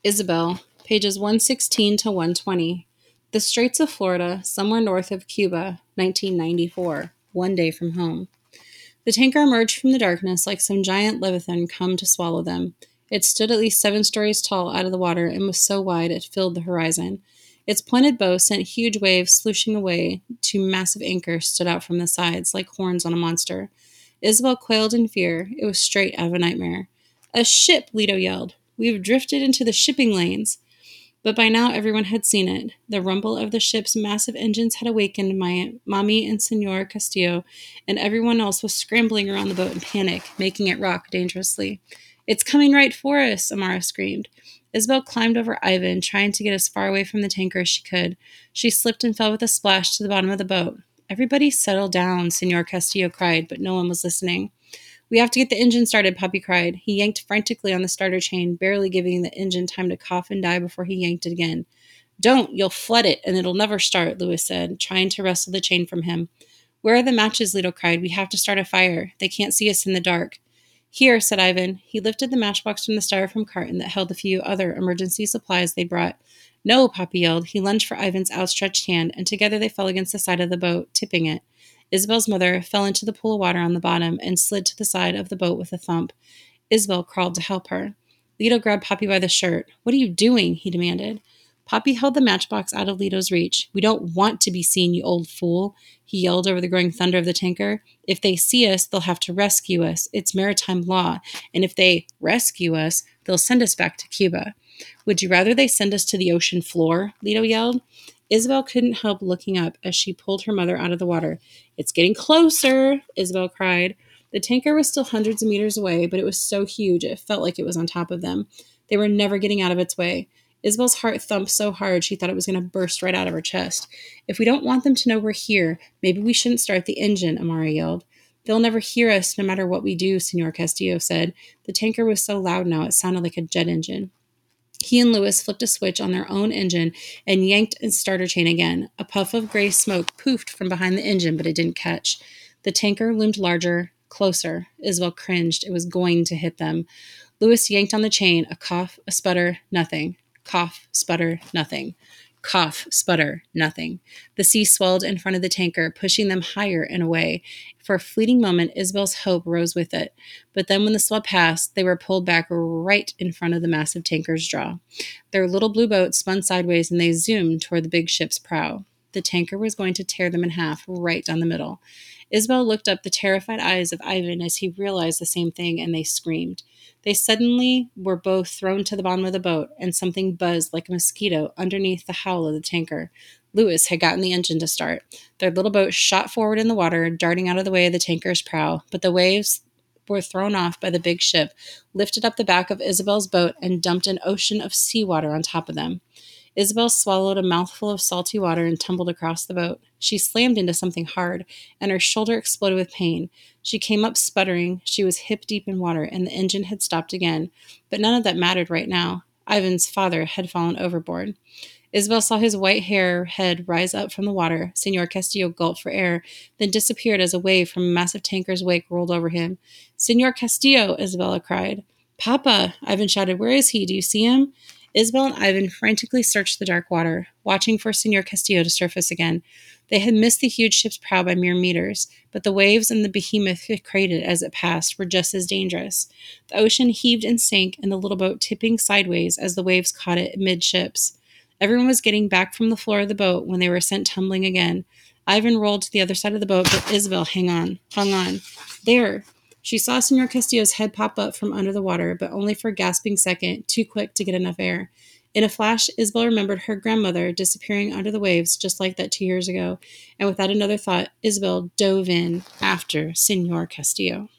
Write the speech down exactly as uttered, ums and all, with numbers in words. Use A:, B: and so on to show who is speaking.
A: Isabel, pages one sixteen to one twenty. The Straits of Florida, somewhere north of Cuba, nineteen ninety-four. One day from home. The tanker emerged from the darkness like some giant leviathan come to swallow them. It stood at least seven stories tall out of the water and was so wide it filled the horizon. Its pointed bow sent huge waves slooshing away. Two massive anchors stood out from the sides like horns on a monster. Isabel quailed in fear. It was straight out of a nightmare. "A ship!" Leto yelled. "We've drifted into the shipping lanes." But by now everyone had seen it. The rumble of the ship's massive engines had awakened my Mommy and Senor Castillo, and everyone else was scrambling around the boat in panic, making it rock dangerously. "It's coming right for us," Amara screamed. Isabel climbed over Ivan, trying to get as far away from the tanker as she could. She slipped and fell with a splash to the bottom of the boat. "Everybody settle down," Senor Castillo cried, but no one was listening. "We have to get the engine started," Poppy cried. He yanked frantically on the starter chain, barely giving the engine time to cough and die before he yanked it again. "Don't! You'll flood it, and it'll never start," Lewis said, trying to wrestle the chain from him. "Where are the matches?" Leto cried. "We have to start a fire. They can't see us in the dark." "Here," said Ivan. He lifted the matchbox from the styrofoam carton that held a few other emergency supplies they brought. "No," Poppy yelled. He lunged for Ivan's outstretched hand, and together they fell against the side of the boat, tipping it. Isabel's mother fell into the pool of water on the bottom and slid to the side of the boat with a thump. Isabel crawled to help her. Leto grabbed Poppy by the shirt. "What are you doing?" he demanded. Poppy held the matchbox out of Leto's reach. "We don't want to be seen, you old fool," he yelled over the growing thunder of the tanker. "If they see us, they'll have to rescue us. It's maritime law. And if they rescue us, they'll send us back to Cuba." "Would you rather they send us to the ocean floor?" Leto yelled. Isabel couldn't help looking up as she pulled her mother out of the water. "It's getting closer," Isabel cried. The tanker was still hundreds of meters away, but it was so huge it felt like it was on top of them. They were never getting out of its way. Isabel's heart thumped so hard she thought it was going to burst right out of her chest. "If we don't want them to know we're here, maybe we shouldn't start the engine," Amara yelled. "They'll never hear us no matter what we do," Senor Castillo said. The tanker was so loud now it sounded like a jet engine. He and Lewis flipped a switch on their own engine and yanked its starter chain again. A puff of gray smoke poofed from behind the engine, but it didn't catch. The tanker loomed larger, closer. Isabel cringed. It was going to hit them. Lewis yanked on the chain. A cough, a sputter, nothing. Cough, sputter, nothing. Cough, sputter, nothing. The sea swelled in front of the tanker, pushing them higher and away. For a fleeting moment, Isabel's hope rose with it. But then when the swell passed, they were pulled back right in front of the massive tanker's jaw. Their little blue boat spun sideways and they zoomed toward the big ship's prow. The tanker was going to tear them in half right down the middle. Isabel looked up the terrified eyes of Ivan as he realized the same thing, and they screamed. They suddenly were both thrown to the bottom of the boat, and something buzzed like a mosquito underneath the howl of the tanker. Lewis had gotten the engine to start. Their little boat shot forward in the water, darting out of the way of the tanker's prow, but the waves were thrown off by the big ship, lifted up the back of Isabel's boat, and dumped an ocean of seawater on top of them. Isabel swallowed a mouthful of salty water and tumbled across the boat. She slammed into something hard, and her shoulder exploded with pain. She came up sputtering. She was hip-deep in water, and the engine had stopped again. But none of that mattered right now. Ivan's father had fallen overboard. Isabel saw his white hair head rise up from the water. Senor Castillo gulped for air, then disappeared as a wave from a massive tanker's wake rolled over him. "Senor Castillo!" Isabella cried. "Papa!" Ivan shouted. "Where is he? Do you see him?" Isabel and Ivan frantically searched the dark water, watching for Senor Castillo to surface again. They had missed the huge ship's prow by mere meters, but the waves and the behemoth it created as it passed were just as dangerous. The ocean heaved and sank, and the little boat tipping sideways as the waves caught it midships. Everyone was getting back from the floor of the boat when they were sent tumbling again. Ivan rolled to the other side of the boat, but Isabel hung on, hung on. There! She saw Senor Castillo's head pop up from under the water, but only for a gasping second, too quick to get enough air. In a flash, Isabel remembered her grandmother disappearing under the waves just like that two years ago, and without another thought, Isabel dove in after Senor Castillo.